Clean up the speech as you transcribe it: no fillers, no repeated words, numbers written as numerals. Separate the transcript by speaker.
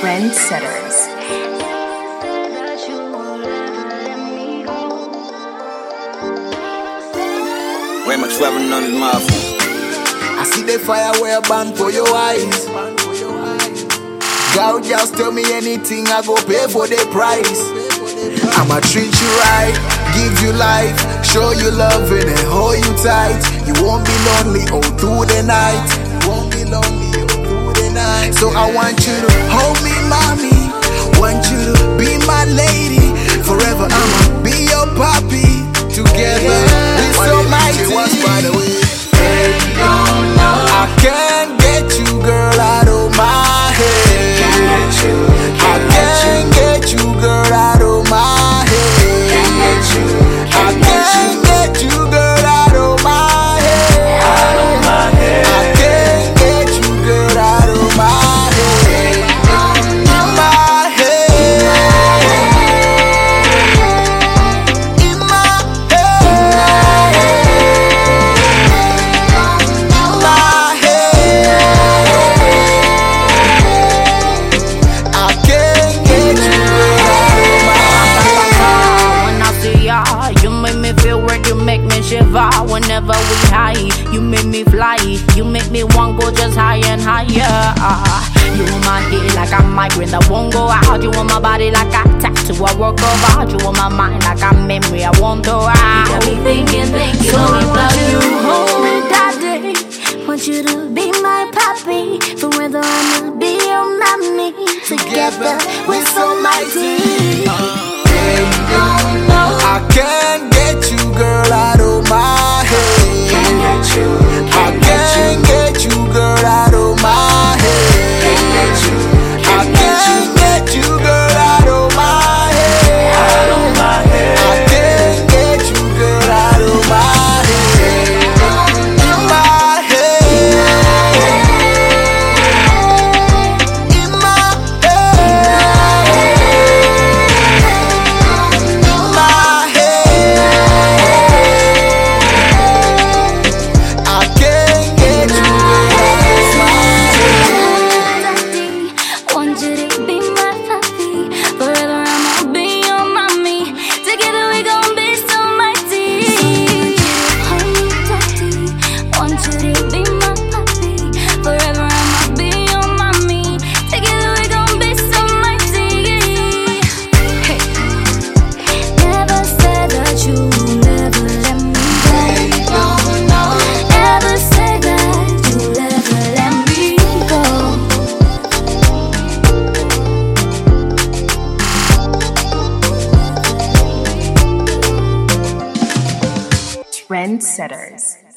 Speaker 1: Trendsetters.
Speaker 2: Way much traveling on his mouthful.
Speaker 3: I see the fire where burn for your eyes. God just tell me anything, I go pay for the price. I'ma treat you right, give you life, show you love and hold you tight. You won't be lonely all through the night. You won't be lonely all through the night. So I want you to hold me, mommy. Want you to be my lady. Forever I'ma be your papi. Together we're so mighty. By the way, I can't get you, girl, out of my head. I can't get you, girl, out of my head. I can't get you, girl, out of my head. I can't get you, girl, out of my head. In my head. In my head. My head. I can't get you, girl, out of my
Speaker 4: When I see ya, you make me feel weird, you make me shiver. Whenever we high, you make me fly. You make me want go just higher and higher. You on my head like a migraine that won't go out. You on my body like a tattoo, I work of art. You on my mind like a memory, I won't throw out. You got me thinking, so I want you to hold me, daddy. Want you to be my papi. Forever I'ma be your mommy. Together we're so mighty.
Speaker 3: I can't get you, girl, out of my head. I can't get you, girl, out of my head. I can't get you, girl, out of my head. I can't get you, girl, out of my head. In my head. In my head. In my head. I can't get you, girl, out of my head.
Speaker 4: Want you to be my papi. Forever I'ma be your mommy. Together we gon' be so mighty. Hold me, daddy. Want you to be my papi. Forever I'ma be your mommy. Together we gon' be so mighty. Hey. Never said that you never let me go. Never said that you never let me go.
Speaker 1: Trendsetters.